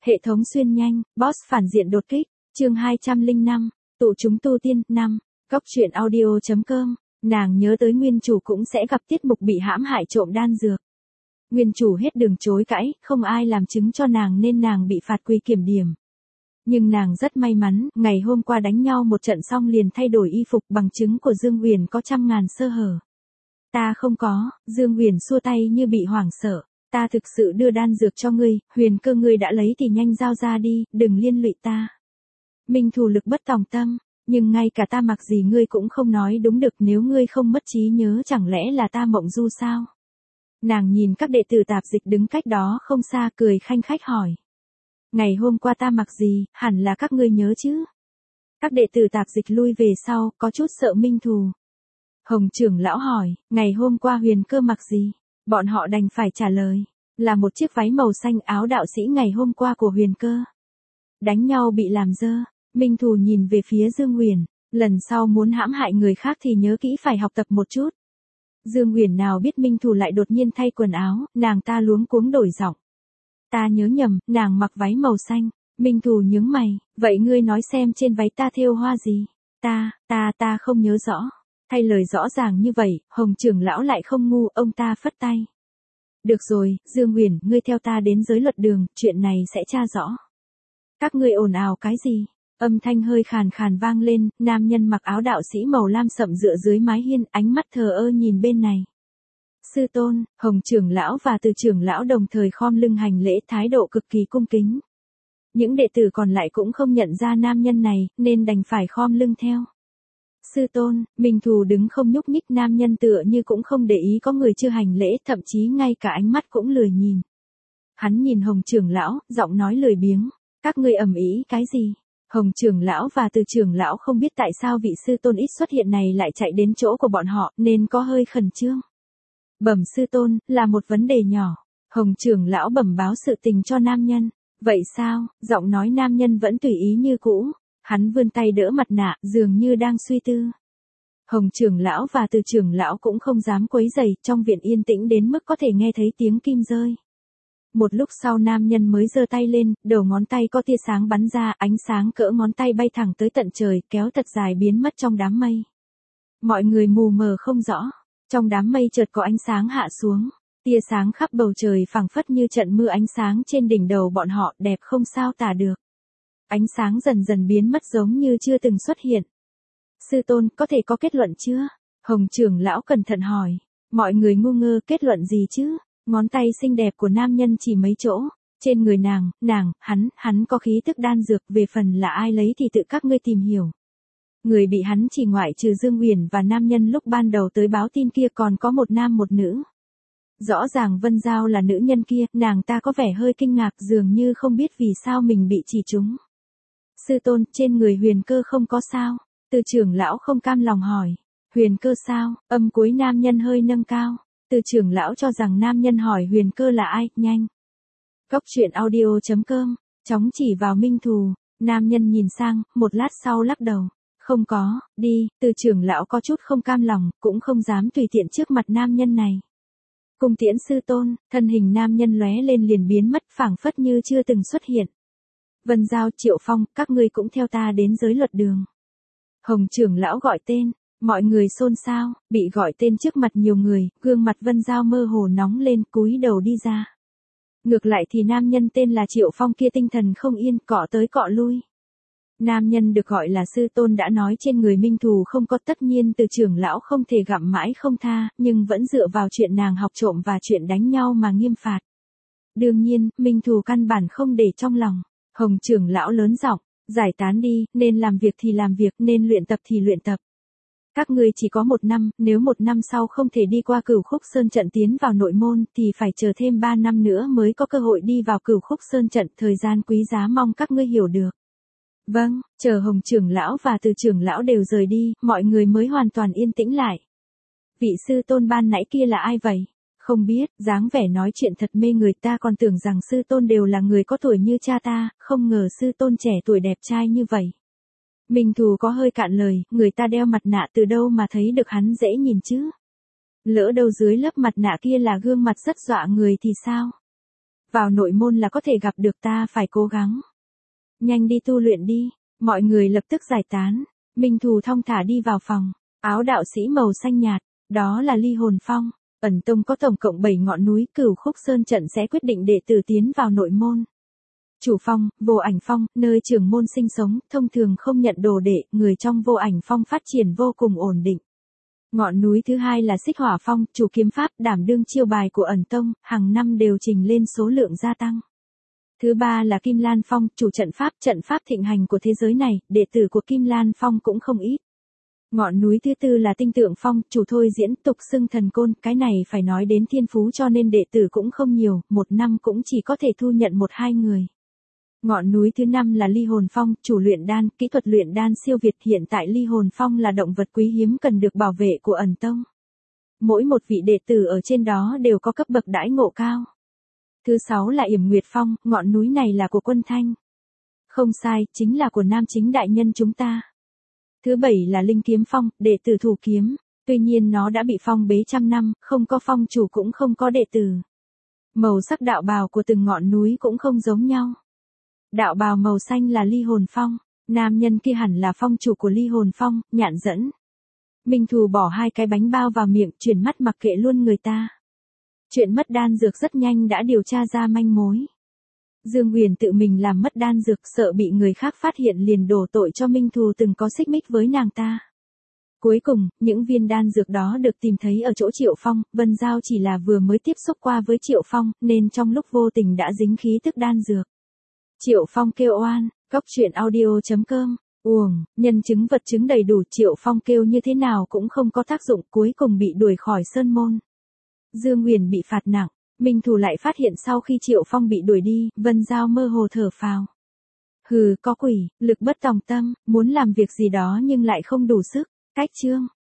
Hệ thống xuyên nhanh, boss phản diện đột kích, chương 205, tụ chúng tu tiên, 5, Cóc truyện audio.com, nàng nhớ tới nguyên chủ cũng sẽ gặp tiết mục bị hãm hại trộm đan dược. Nguyên chủ hết đường chối cãi, không ai làm chứng cho nàng nên nàng bị phạt quy kiểm điểm. Nhưng nàng rất may mắn, ngày hôm qua đánh nhau một trận xong liền thay đổi y phục, bằng chứng của Dương Huyền có trăm ngàn sơ hở. Ta không có, Dương Huyền xua tay như bị hoảng sợ. Ta thực sự đưa đan dược cho ngươi, Huyền Cơ ngươi đã lấy thì nhanh giao ra đi, đừng liên lụy ta. Minh Thù lực bất tòng tâm, nhưng ngay cả ta mặc gì ngươi cũng không nói đúng được, nếu ngươi không mất trí nhớ chẳng lẽ là ta mộng du sao? Nàng nhìn các đệ tử tạp dịch đứng cách đó không xa cười khanh khách hỏi. Ngày hôm qua ta mặc gì, hẳn là các ngươi nhớ chứ? Các đệ tử tạp dịch lui về sau, có chút sợ Minh Thù. Hồng trưởng lão hỏi, ngày hôm qua Huyền Cơ mặc gì? Bọn họ đành phải trả lời, là một chiếc váy màu xanh, áo đạo sĩ ngày hôm qua của Huyền Cơ. Đánh nhau bị làm dơ, Minh Thù nhìn về phía Dương Huyền, lần sau muốn hãm hại người khác thì nhớ kỹ phải học tập một chút. Dương Huyền nào biết Minh Thù lại đột nhiên thay quần áo, nàng ta luống cuống đổi giọng. Ta nhớ nhầm, nàng mặc váy màu xanh. Minh Thù nhướng mày, vậy ngươi nói xem trên váy ta thêu hoa gì? Ta không nhớ rõ. Thay lời rõ ràng như vậy, Hồng trưởng lão lại không ngu, ông ta phất tay. Được rồi, Dương Huyền, ngươi theo ta đến giới luật đường, chuyện này sẽ tra rõ. Các ngươi ồn ào cái gì? Âm thanh hơi khàn khàn vang lên, nam nhân mặc áo đạo sĩ màu lam sậm dựa dưới mái hiên, ánh mắt thờ ơ nhìn bên này. Sư tôn, Hồng trưởng lão và Từ trưởng lão đồng thời khom lưng hành lễ, thái độ cực kỳ cung kính. Những đệ tử còn lại cũng không nhận ra nam nhân này, nên đành phải khom lưng theo. Sư tôn, Minh Thù đứng không nhúc nhích, nam nhân tựa như cũng không để ý có người chưa hành lễ, thậm chí ngay cả ánh mắt cũng lười nhìn. Hắn nhìn Hồng trưởng lão, giọng nói lười biếng, các ngươi ầm ĩ cái gì? Hồng trưởng lão và Từ trưởng lão không biết tại sao vị sư tôn ít xuất hiện này lại chạy đến chỗ của bọn họ, nên có hơi khẩn trương. Bẩm sư tôn, là một vấn đề nhỏ. Hồng trưởng lão bẩm báo sự tình cho nam nhân. Vậy sao? Giọng nói nam nhân vẫn tùy ý như cũ. Hắn vươn tay đỡ mặt nạ, dường như đang suy tư. Hồng trưởng lão và Từ trưởng lão cũng không dám quấy rầy, trong viện yên tĩnh đến mức có thể nghe thấy tiếng kim rơi. Một lúc sau nam nhân mới giơ tay lên, đầu ngón tay có tia sáng bắn ra, ánh sáng cỡ ngón tay bay thẳng tới tận trời, kéo thật dài biến mất trong đám mây. Mọi người mù mờ không rõ, trong đám mây chợt có ánh sáng hạ xuống, tia sáng khắp bầu trời phảng phất như trận mưa ánh sáng trên đỉnh đầu bọn họ, đẹp không sao tả được. Ánh sáng dần dần biến mất giống như chưa từng xuất hiện. Sư tôn, có thể có kết luận chưa? Hồng trưởng lão cẩn thận hỏi. Mọi người ngu ngơ, kết luận gì chứ? Ngón tay xinh đẹp của nam nhân chỉ mấy chỗ. Trên người nàng, hắn có khí tức đan dược, về phần là ai lấy thì tự các ngươi tìm hiểu. Người bị hắn chỉ ngoại trừ Dương Huyền và nam nhân lúc ban đầu tới báo tin kia còn có một nam một nữ. Rõ ràng Vân Giao là nữ nhân kia, nàng ta có vẻ hơi kinh ngạc, dường như không biết vì sao mình bị chỉ trúng. Sư tôn, trên người Huyền Cơ không có sao? Từ trưởng lão không cam lòng hỏi. Huyền Cơ sao? Âm cuối nam nhân hơi nâng cao. Từ trưởng lão cho rằng nam nhân hỏi Huyền Cơ là ai, nhanh. Cóc truyện audio.com, chóng chỉ vào Minh Thù. Nam nhân nhìn sang, một lát sau lắc đầu. Không có, đi. Từ trưởng lão có chút không cam lòng, cũng không dám tùy tiện trước mặt nam nhân này. Cung tiễn sư tôn, thân hình nam nhân lóe lên liền biến mất, phảng phất như chưa từng xuất hiện. Vân Giao, Triệu Phong, các ngươi cũng theo ta đến giới luật đường. Hồng trưởng lão gọi tên, mọi người xôn xao, bị gọi tên trước mặt nhiều người, gương mặt Vân Giao mơ hồ nóng lên, cúi đầu đi ra. Ngược lại thì nam nhân tên là Triệu Phong kia tinh thần không yên, cọ tới cọ lui. Nam nhân được gọi là sư tôn đã nói trên người Minh Thù không có, tất nhiên Từ trưởng lão không thể gặm mãi không tha, nhưng vẫn dựa vào chuyện nàng học trộm và chuyện đánh nhau mà nghiêm phạt. Đương nhiên, Minh Thù căn bản không để trong lòng. Hồng trưởng lão lớn giọng, giải tán đi, nên làm việc thì làm việc, nên luyện tập thì luyện tập. Các ngươi chỉ có 1 năm, nếu 1 năm sau không thể đi qua Cửu Khúc Sơn trận tiến vào nội môn thì phải chờ thêm 3 năm nữa mới có cơ hội đi vào Cửu Khúc Sơn trận, thời gian quý giá mong các ngươi hiểu được. Vâng, chờ Hồng trưởng lão và Từ trưởng lão đều rời đi, mọi người mới hoàn toàn yên tĩnh lại. Vị sư tôn ban nãy kia là ai vậy? Không biết, dáng vẻ nói chuyện thật mê người, ta còn tưởng rằng sư tôn đều là người có tuổi như cha ta, không ngờ sư tôn trẻ tuổi đẹp trai như vậy. Minh Thù có hơi cạn lời, người ta đeo mặt nạ từ đâu mà thấy được hắn dễ nhìn chứ? Lỡ đâu dưới lớp mặt nạ kia là gương mặt rất dọa người thì sao? Vào nội môn là có thể gặp được ta, phải cố gắng. Nhanh đi tu luyện đi. Mọi người lập tức giải tán. Minh Thù thong thả đi vào phòng. Áo đạo sĩ màu xanh nhạt. Đó là Ly Hồn Phong. Ẩn tông có tổng cộng 7 ngọn núi, Cửu Khúc Sơn trận sẽ quyết định đệ tử tiến vào nội môn. Chủ phong, Vô Ảnh Phong, nơi trưởng môn sinh sống, thông thường không nhận đồ đệ, người trong Vô Ảnh Phong phát triển vô cùng ổn định. Ngọn núi thứ hai là Xích Hỏa Phong, chủ kiếm pháp, đảm đương chiêu bài của ẩn tông, hàng năm đều trình lên số lượng gia tăng. Thứ ba là Kim Lan Phong, chủ trận pháp thịnh hành của thế giới này, đệ tử của Kim Lan Phong cũng không ít. Ngọn núi thứ tư là Tinh Tượng Phong, chủ thôi diễn, tục xưng thần côn, cái này phải nói đến thiên phú cho nên đệ tử cũng không nhiều, một năm cũng chỉ có thể thu nhận 1-2 người. Ngọn núi thứ năm là Ly Hồn Phong, chủ luyện đan, kỹ thuật luyện đan siêu việt, hiện tại Ly Hồn Phong là động vật quý hiếm cần được bảo vệ của ẩn tông. Mỗi một vị đệ tử ở trên đó đều có cấp bậc đãi ngộ cao. Thứ 6 là Yểm Nguyệt Phong, ngọn núi này là của Quân Thanh. Không sai, chính là của Nam Chính đại nhân chúng ta. Thứ 7 là Linh Kiếm Phong, đệ tử thủ kiếm, tuy nhiên nó đã bị phong bế trăm năm, không có phong chủ cũng không có đệ tử. Màu sắc đạo bào của từng ngọn núi cũng không giống nhau. Đạo bào màu xanh là Ly Hồn Phong, nam nhân kia hẳn là phong chủ của Ly Hồn Phong, Nhạn Dẫn. Minh Thù bỏ 2 cái bánh bao vào miệng, chuyển mắt mặc kệ luôn người ta. Chuyện mất đan dược rất nhanh đã điều tra ra manh mối. Dương Huyền tự mình làm mất đan dược, sợ bị người khác phát hiện liền đổ tội cho Minh Thù từng có xích mích với nàng ta. Cuối cùng, những viên đan dược đó được tìm thấy ở chỗ Triệu Phong, Vân Giao chỉ là vừa mới tiếp xúc qua với Triệu Phong, nên trong lúc vô tình đã dính khí tức đan dược. Triệu Phong kêu oan, Cóc Truyện Audio.com, uổng, nhân chứng vật chứng đầy đủ, Triệu Phong kêu như thế nào cũng không có tác dụng, cuối cùng bị đuổi khỏi sơn môn. Dương Huyền bị phạt nặng, Minh Thù lại phát hiện sau khi Triệu Phong bị đuổi đi, Vân Giao mơ hồ thở phào. Hừ, có quỷ, lực bất tòng tâm, muốn làm việc gì đó nhưng lại không đủ sức. Cách chương